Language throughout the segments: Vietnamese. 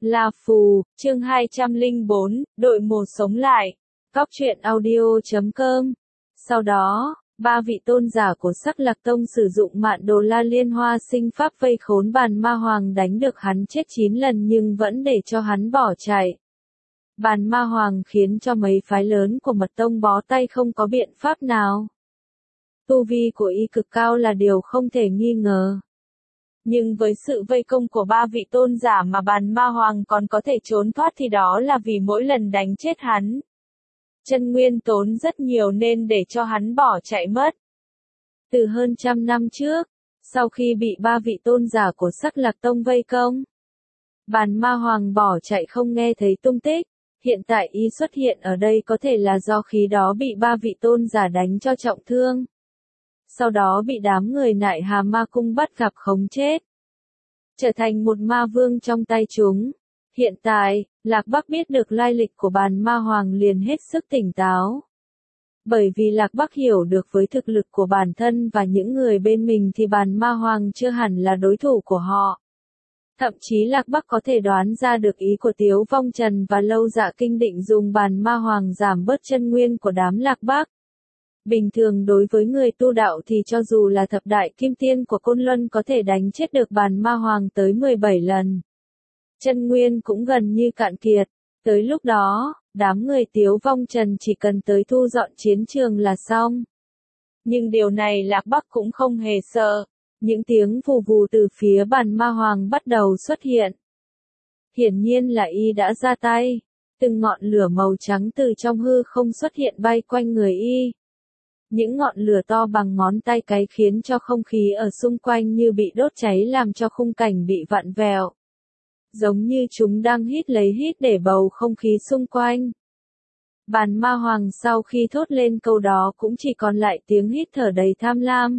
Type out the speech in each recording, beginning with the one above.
La Phù, chương 204, đội mồ sống lại. Cóc truyện audio.com. Sau đó, ba vị tôn giả của Sắc Lạc Tông sử dụng Mạn Đồ La Liên Hoa Sinh Pháp vây khốn Bàn Ma Hoàng, đánh được hắn chết 9 lần nhưng vẫn để cho hắn bỏ chạy. Bàn Ma Hoàng khiến cho mấy phái lớn của Mật Tông bó tay không có biện pháp nào. Tu vi của y cực cao là điều không thể nghi ngờ. Nhưng với sự vây công của ba vị tôn giả mà Bàn Ma Hoàng còn có thể trốn thoát thì đó là vì mỗi lần đánh chết hắn, chân nguyên tốn rất nhiều nên để cho hắn bỏ chạy mất. Từ hơn 100 năm trước, sau khi bị ba vị tôn giả của Sắc Lạc Tông vây công, Bàn Ma Hoàng bỏ chạy không nghe thấy tung tích. Hiện tại y xuất hiện ở đây có thể là do khi đó bị ba vị tôn giả đánh cho trọng thương. Sau đó bị đám người Nại Hà Ma Cung bắt gặp khống chết, trở thành một ma vương trong tay chúng. Hiện tại, Lạc Bắc biết được lai lịch của Bàn Ma Hoàng liền hết sức tỉnh táo. Bởi vì Lạc Bắc hiểu được với thực lực của bản thân và những người bên mình thì Bàn Ma Hoàng chưa hẳn là đối thủ của họ. Thậm chí Lạc Bắc có thể đoán ra được ý của Tiếu Vong Trần và Lâu Dạ Kinh định dùng Bàn Ma Hoàng giảm bớt chân nguyên của đám Lạc Bắc. Bình thường đối với người tu đạo thì cho dù là thập đại kim tiên của Côn Luân có thể đánh chết được Bàn Ma Hoàng tới 17 lần. Chân nguyên cũng gần như cạn kiệt. Tới lúc đó, đám người Tiếu Vong Trần chỉ cần tới thu dọn chiến trường là xong. Nhưng điều này Lạc Bắc cũng không hề sợ. Những tiếng vù vù từ phía Bàn Ma Hoàng bắt đầu xuất hiện. Hiển nhiên là y đã ra tay. Từng ngọn lửa màu trắng từ trong hư không xuất hiện bay quanh người y. Những ngọn lửa to bằng ngón tay cái khiến cho không khí ở xung quanh như bị đốt cháy làm cho khung cảnh bị vặn vẹo. Giống như chúng đang hít lấy hít để bầu không khí xung quanh. Bàn Ma Hoàng sau khi thốt lên câu đó cũng chỉ còn lại tiếng hít thở đầy tham lam.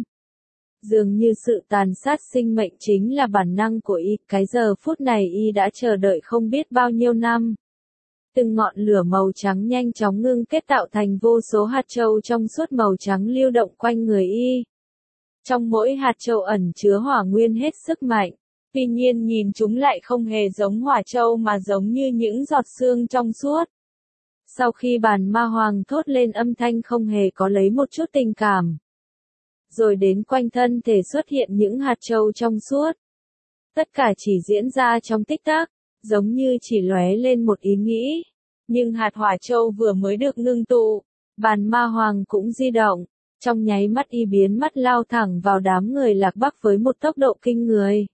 Dường như sự tàn sát sinh mệnh chính là bản năng của y, cái giờ phút này y đã chờ đợi không biết bao nhiêu năm. Từng ngọn lửa màu trắng nhanh chóng ngưng kết tạo thành vô số hạt châu trong suốt màu trắng lưu động quanh người y. Trong mỗi hạt châu ẩn chứa hỏa nguyên hết sức mạnh, tuy nhiên nhìn chúng lại không hề giống hỏa châu mà giống như những giọt sương trong suốt. Sau khi Bàn Ma Hoàng thốt lên âm thanh không hề có lấy một chút tình cảm. Rồi đến quanh thân thể xuất hiện những hạt châu trong suốt. Tất cả chỉ diễn ra trong tích tắc, giống như chỉ lóe lên một ý nghĩ. Nhưng hạt hỏa châu vừa mới được ngưng tụ, Bàn Ma Hoàng cũng di động. Trong nháy mắt y biến mắt lao thẳng vào đám người Lạc Bắc với một tốc độ kinh người.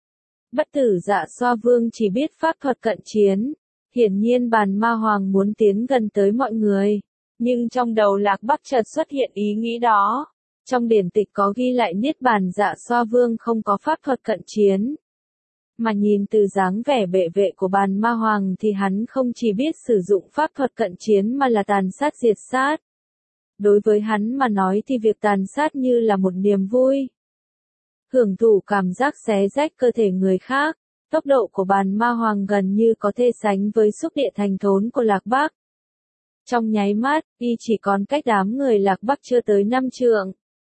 Bất Tử Dạ Xoa Vương chỉ biết pháp thuật cận chiến. Hiển nhiên Bàn Ma Hoàng muốn tiến gần tới mọi người. Nhưng trong đầu Lạc Bắc chợt xuất hiện ý nghĩ đó. Trong điển tịch có ghi lại Niết Bàn Dạ Xoa Vương không có pháp thuật cận chiến. Mà nhìn từ dáng vẻ bệ vệ của Bàn Ma Hoàng thì hắn không chỉ biết sử dụng pháp thuật cận chiến mà là tàn sát diệt sát. Đối với hắn mà nói thì việc tàn sát như là một niềm vui. Hưởng thụ cảm giác xé rách cơ thể người khác, tốc độ của Bàn Ma Hoàng gần như có thể sánh với xúc địa thành thốn của Lạc Bắc. Trong nháy mắt, y chỉ còn cách đám người Lạc Bắc chưa tới 5 trượng.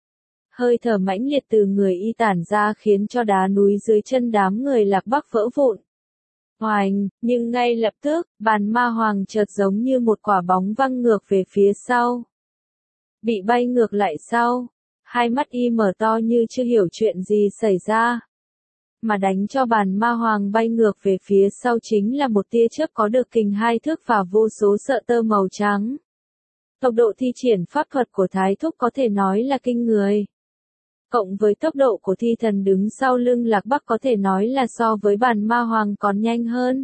Hơi thở mãnh liệt từ người y tản ra khiến cho đá núi dưới chân đám người Lạc Bắc vỡ vụn. Oành, nhưng ngay lập tức, Bàn Ma Hoàng chợt giống như một quả bóng văng ngược về phía sau. Bị bay ngược lại sau, hai mắt y mở to như chưa hiểu chuyện gì xảy ra. Mà đánh cho Bàn Ma Hoàng bay ngược về phía sau chính là một tia chớp có được kình 2 thước và vô số sợi tơ màu trắng. Tốc độ thi triển pháp thuật của Thái Thúc có thể nói là kinh người. Cộng với tốc độ của thi thần đứng sau lưng Lạc Bắc có thể nói là so với Bàn Ma Hoàng còn nhanh hơn.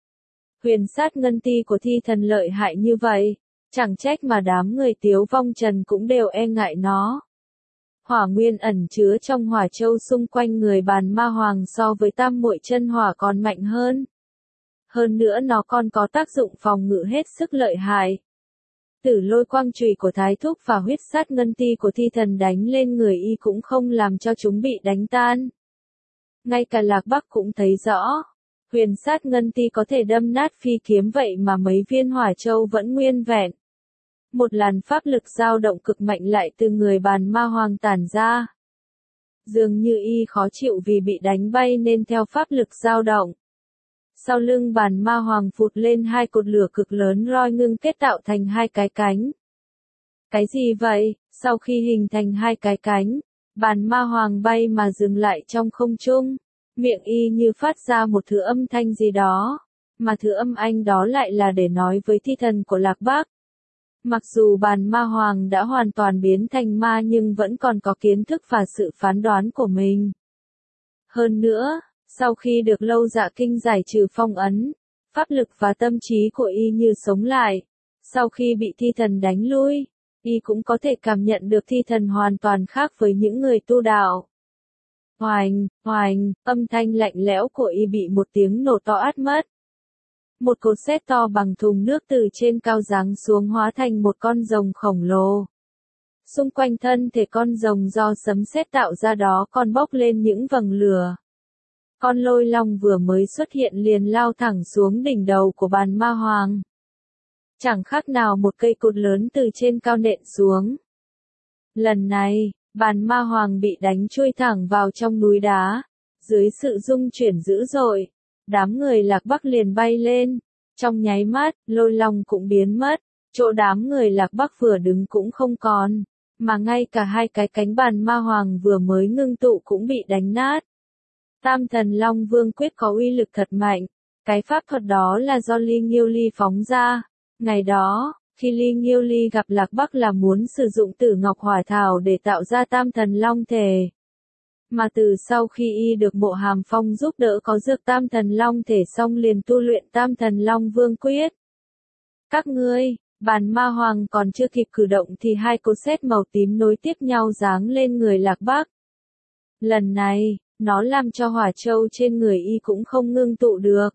Huyền sát ngân ti của thi thần lợi hại như vậy, chẳng trách mà đám người Tiếu Vong Trần cũng đều e ngại nó. Hỏa nguyên ẩn chứa trong hỏa châu xung quanh người Bàn Ma Hoàng so với tam muội chân hỏa còn mạnh hơn. Hơn nữa nó còn có tác dụng phòng ngự hết sức lợi hại. Tử lôi quang chùy của Thái Thúc và huyết sát ngân ti của thi thần đánh lên người y cũng không làm cho chúng bị đánh tan. Ngay cả Lạc Bắc cũng thấy rõ, huyền sát ngân ti có thể đâm nát phi kiếm vậy mà mấy viên hỏa châu vẫn nguyên vẹn. Một làn pháp lực dao động cực mạnh lại từ người Bàn Ma Hoàng tản ra. Dường như y khó chịu vì bị đánh bay nên theo pháp lực dao động. Sau lưng bàn ma hoàng phụt lên hai cột lửa cực lớn roi ngưng kết tạo thành hai cái cánh. Cái gì vậy? Sau khi hình thành hai cái cánh, bàn ma hoàng bay mà dừng lại trong không trung, miệng y như phát ra một thứ âm thanh gì đó, mà thứ âm thanh đó lại là để nói với thi thần của Lạc Bắc. Mặc dù bàn ma hoàng đã hoàn toàn biến thành ma nhưng vẫn còn có kiến thức và sự phán đoán của mình. Hơn nữa, sau khi được Lâu Dạ Kinh giải trừ phong ấn, pháp lực và tâm trí của y như sống lại. Sau khi bị thi thần đánh lui, y cũng có thể cảm nhận được thi thần hoàn toàn khác với những người tu đạo. Oành, oành, âm thanh lạnh lẽo của y bị một tiếng nổ to át mất. Một cột sét to bằng thùng nước từ trên cao giáng xuống hóa thành một con rồng khổng lồ. Xung quanh thân thể con rồng do sấm sét tạo ra đó còn bốc lên những vầng lửa. Con lôi long vừa mới xuất hiện liền lao thẳng xuống đỉnh đầu của bàn ma hoàng. Chẳng khác nào một cây cột lớn từ trên cao nện xuống. Lần này, bàn ma hoàng bị đánh chui thẳng vào trong núi đá. Dưới sự rung chuyển dữ dội, đám người Lạc Bắc liền bay lên. Trong nháy mắt, lôi long cũng biến mất. Chỗ đám người Lạc Bắc vừa đứng cũng không còn. Mà ngay cả hai cái cánh bàn ma hoàng vừa mới ngưng tụ cũng bị đánh nát. Tam thần Long Vương quyết có uy lực thật mạnh. Cái pháp thuật đó là do Ly Nghiêu Ly phóng ra. Ngày đó, khi Ly Nghiêu Ly gặp Lạc Bắc là muốn sử dụng Tử Ngọc Hỏa Thảo để tạo ra Tam thần Long thể. Mà từ sau khi y được Mộ Hàm Phong giúp đỡ có dược Tam thần Long thể xong liền tu luyện Tam thần Long Vương quyết. Các ngươi, bàn ma hoàng còn chưa kịp cử động thì hai cột sét màu tím nối tiếp nhau giáng lên người Lạc Bắc. Lần này, nó làm cho hỏa châu trên người y cũng không ngưng tụ được.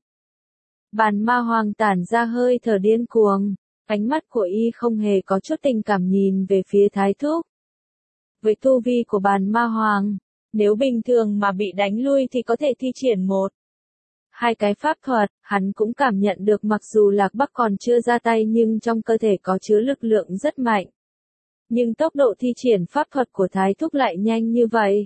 Bàn ma hoàng tản ra hơi thở điên cuồng, ánh mắt của y không hề có chút tình cảm nhìn về phía Thái Thúc. Với tu vi của bàn ma hoàng, nếu bình thường mà bị đánh lui thì có thể thi triển một. Hai cái pháp thuật, hắn cũng cảm nhận được mặc dù Lạc Bắc còn chưa ra tay nhưng trong cơ thể có chứa lực lượng rất mạnh. Nhưng tốc độ thi triển pháp thuật của Thái Thúc lại nhanh như vậy.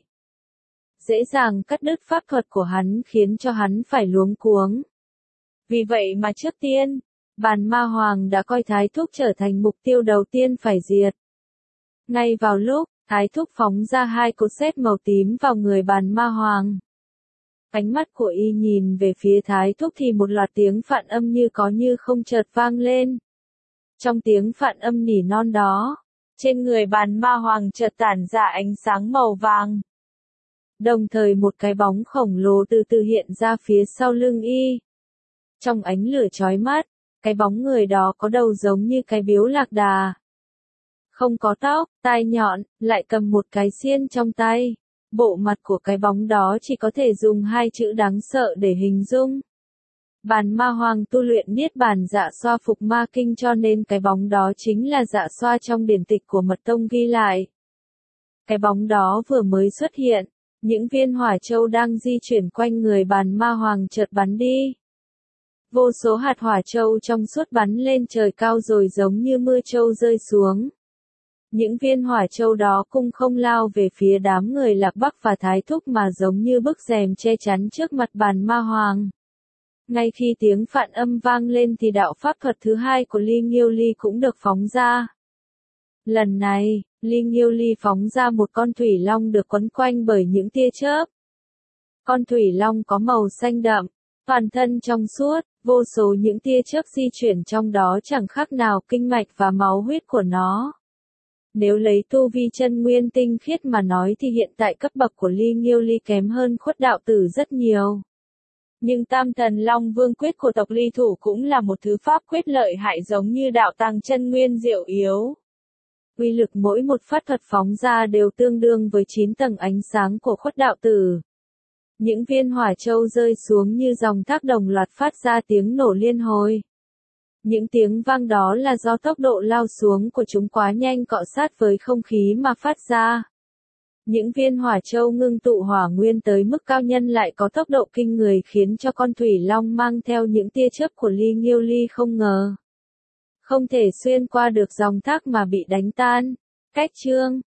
Dễ dàng cắt đứt pháp thuật của hắn khiến cho hắn phải luống cuống. Vì vậy mà trước tiên, bàn ma hoàng đã coi Thái Thúc trở thành mục tiêu đầu tiên phải diệt. Ngay vào lúc, Thái Thúc phóng ra hai cột sét màu tím vào người bàn ma hoàng. Ánh mắt của y nhìn về phía Thái Thúc thì một loạt tiếng phạn âm như có như không chợt vang lên. Trong tiếng phạn âm nỉ non đó, trên người bàn ma hoàng chợt tản ra ánh sáng màu vàng. Đồng thời một cái bóng khổng lồ từ từ hiện ra phía sau lưng y. Trong ánh lửa chói mắt, cái bóng người đó có đầu giống như cái biếu lạc đà. Không có tóc, tai nhọn, lại cầm một cái xiên trong tay. Bộ mặt của cái bóng đó chỉ có thể dùng hai chữ đáng sợ để hình dung. Bàn ma hoàng tu luyện niết bàn dạ xoa phục ma kinh cho nên cái bóng đó chính là dạ xoa trong điển tịch của mật tông ghi lại. Cái bóng đó vừa mới xuất hiện, những viên hỏa châu đang di chuyển quanh người bàn ma hoàng chợt bắn đi. Vô số hạt hỏa châu trong suốt bắn lên trời cao rồi giống như mưa châu rơi xuống. Những viên hỏa châu đó cũng không lao về phía đám người Lạc Bắc và Thái Thúc mà giống như bức rèm che chắn trước mặt bàn ma hoàng. Ngay khi tiếng phạn âm vang lên thì đạo pháp thuật thứ hai của Ly Nghiêu Ly cũng được phóng ra. Lần này, Ly Nghiêu Ly phóng ra một con thủy long được quấn quanh bởi những tia chớp. Con thủy long có màu xanh đậm, toàn thân trong suốt, vô số những tia chớp di chuyển trong đó chẳng khác nào kinh mạch và máu huyết của nó. Nếu lấy tu vi chân nguyên tinh khiết mà nói thì hiện tại cấp bậc của Ly Nghiêu Ly kém hơn Khuất Đạo Tử rất nhiều. Nhưng Tam thần Long Vương quyết của tộc Ly Thủ cũng là một thứ pháp quyết lợi hại giống như đạo tăng chân nguyên diệu yếu. Uy lực mỗi một pháp thuật phóng ra đều tương đương với 9 tầng ánh sáng của Khuất Đạo Tử. Những viên hỏa châu rơi xuống như dòng thác đồng loạt phát ra tiếng nổ liên hồi. Những tiếng vang đó là do tốc độ lao xuống của chúng quá nhanh cọ sát với không khí mà phát ra. Những viên hỏa châu ngưng tụ hỏa nguyên tới mức cao nhân lại có tốc độ kinh người khiến cho con thủy long mang theo những tia chớp của Ly Nghiêu Ly không ngờ. Không thể xuyên qua được dòng thác mà bị đánh tan. Cách chương